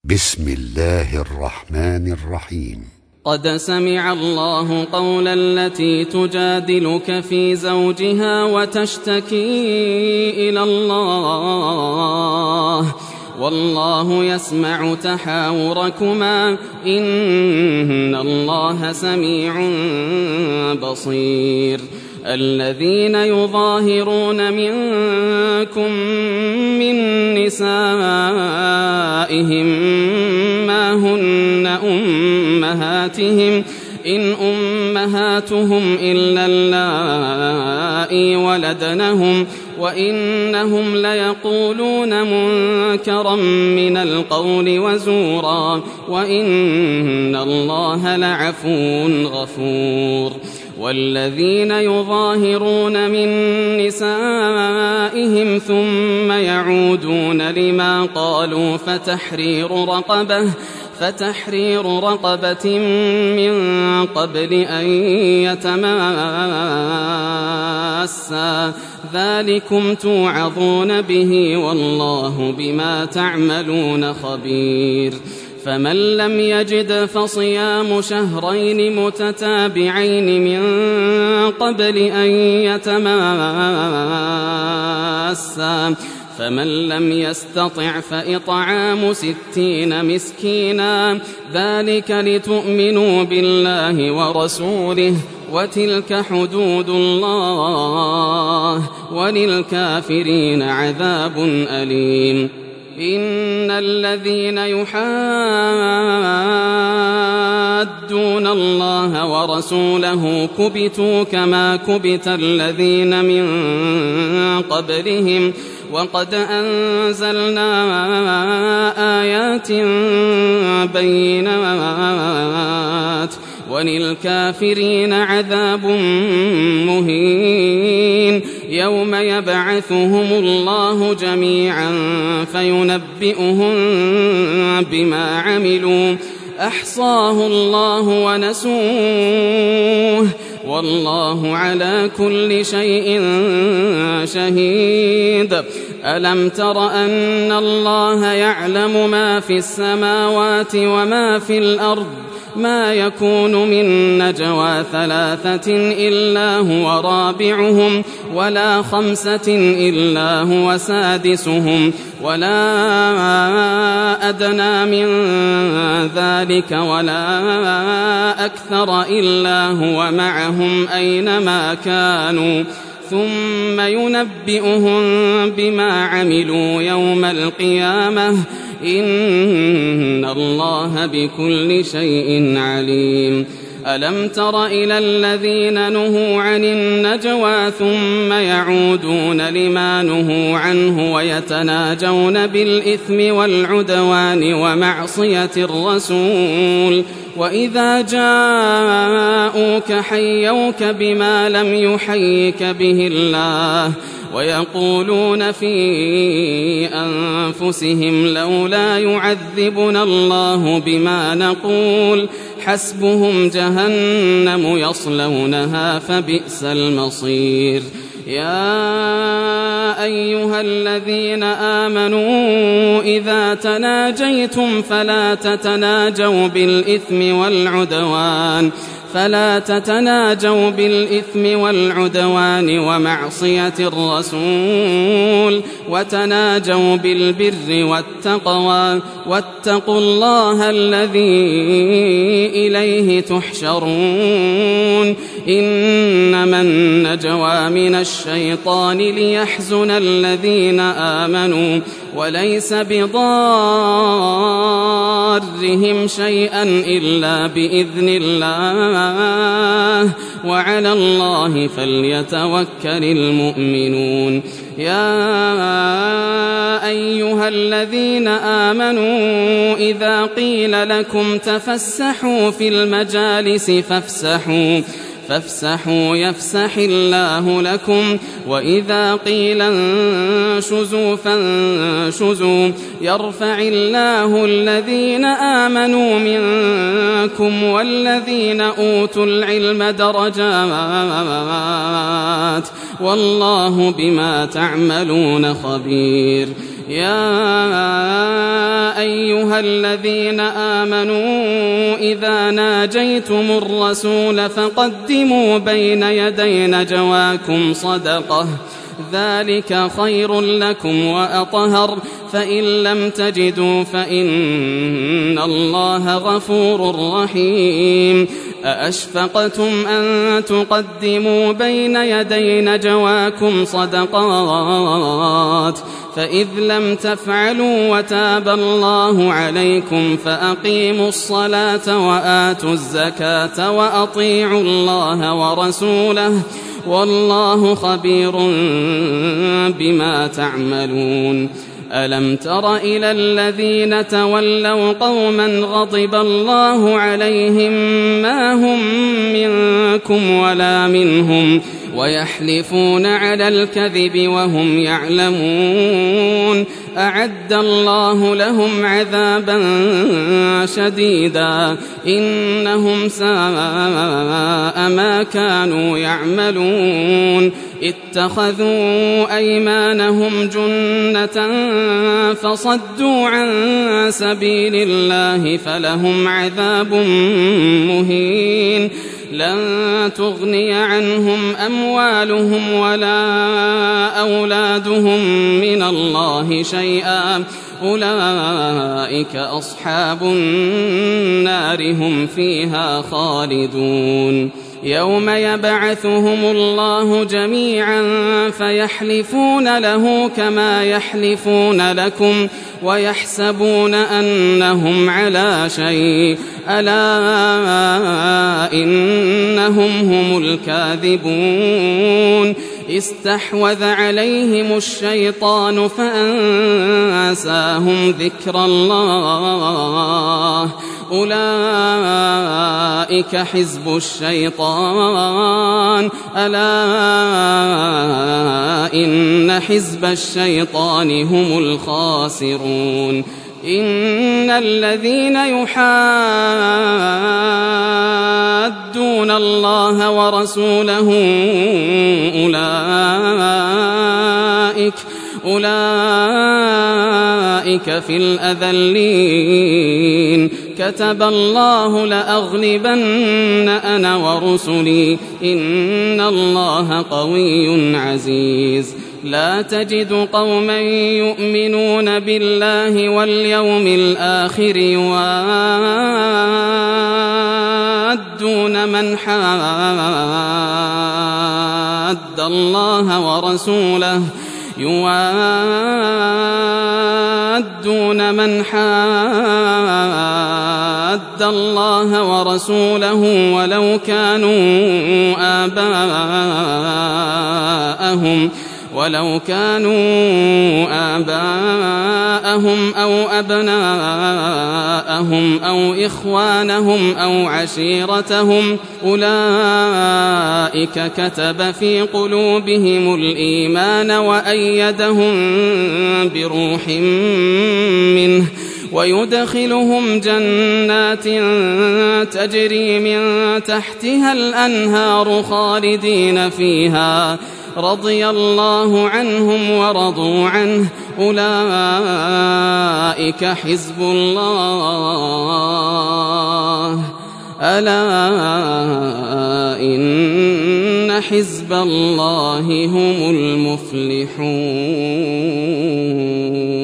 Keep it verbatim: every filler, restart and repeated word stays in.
بسم الله الرحمن الرحيم. قد سمع الله قول التي تجادلك في زوجها وتشتكي إلى الله والله يسمع تحاوركما إن الله سميع بصير. الذين يظاهرون منكم من نسائهم ما هن أمهاتهم إن أمهاتهم إلا اللائي ولدنهم وإنهم ليقولون منكرا من القول وزورا وإن الله لعفو غفور. والذين يظاهرون من نسائهم ثم يعودون لما قالوا فتحرير رقبة فتحرير رقبة من قبل أن يتماسا ذلكم توعظون به والله بما تعملون خبير. فمن لم يجد فصيام شهرين متتابعين من قبل أن يتماسا فمن لم يستطع فإطعام ستين مسكينا ذلك لتؤمنوا بالله ورسوله وتلك حدود الله وللكافرين عذاب أليم. إن الذين يحادون الله ورسوله كبتوا كما كبت الذين من قبلهم وقد أنزلنا آيات بينات وللكافرين عذاب مهين. يوم يبعثهم الله جميعا فينبئهم بما عملوا أحصاه الله ونسوه والله على كل شيء شهيد. ألم تر أن الله يعلم ما في السماوات وما في الأرض ما يكون من نجوى ثلاثة إلا هو رابعهم ولا خمسة إلا هو سادسهم ولا أدنى من ذلك ولا أكثر إلا هو معهم أينما كانوا ثم ينبئهم بما عملوا يوم القيامة إن الله بكل شيء عليم. ألم تر إلى الذين نهوا عن النجوى ثم يعودون لما نهوا عنه ويتناجون بالإثم والعدوان ومعصية الرسول وإذا جاءوك حيوك بما لم يحيك به الله ويقولون في أنفسهم لولا يعذبنا الله بما نقول حسبهم جهنم يصلونها فبئس المصير. يا أيها الذين آمنوا إذا تناجيتم فلا تتناجوا بالإثم والعدوان فلا تتناجوا بالإثم والعدوان ومعصية الرسول وتناجوا بالبر والتقوى واتقوا الله الذي إليه تحشرون. إنما النجوى من الشيطان ليحزن الذين آمنوا وليس بضارهم شيئا إلا بإذن الله وعلى الله فليتوكل المؤمنون. يا أيها الذين آمنوا إذا قيل لكم تفسحوا في المجالس فافسحوا فافسحوا يفسح الله لكم وإذا قيل انشزوا فانشزوا يرفع الله الذين آمنوا منكم والذين أوتوا العلم درجات والله بما تعملون خبير. يا أيها الذين آمنوا إذا ناجيتم الرسول فقدموا بين يدي نجواكم صدقة ذلك خير لكم وأطهر فإن لم تجدوا فإن الله غفور رحيم أأشفقتم أن تقدموا بين يدي نجواكم صدقات فإذ لم تفعلوا وتاب الله عليكم فأقيموا الصلاة وآتوا الزكاة وأطيعوا الله ورسوله والله خبير بما تعملون ألم تر إلى الذين تولوا قوما غضب الله عليهم ما هم منكم ولا منهم ويحلفون على الكذب وهم يعلمون أعد الله لهم عذابا شديدا إنهم ساء ما كانوا يعملون اتخذوا أيمانهم جنة فصدوا عن سبيل الله فلهم عذاب مهين لن تغني عنهم أموالهم ولا أولادهم من الله شيئا أولئك أصحاب النار هم فيها خالدون يوم يبعثهم الله جميعا فيحلفون له كما يحلفون لكم ويحسبون أنهم على شيء ألا إنهم هم الكاذبون استحوذ عليهم الشيطان فأنساهم ذكر الله أولئك حزب الشيطان ألا إن حزب الشيطان هم الخاسرون إن الذين يحادون الله ورسوله أولئك أولئك في الأذلين كتب الله لأغلبن أنا ورسلي إن الله قوي عزيز لا تجد قوما يؤمنون بالله واليوم الآخر يوادون من حاد الله ورسوله يوادون من حاد الله ورسوله ولو كانوا آباءهم ولو كانوا آباءهم أو أبناءهم أو إخوانهم أو عشيرتهم أولئك كتب في قلوبهم الإيمان وأيدهم بروح منه ويدخلهم جنات تجري من تحتها الأنهار خالدين فيها رضي الله عنهم ورضوا عنه أولئك حزب الله ألا إن حزب الله هم المفلحون.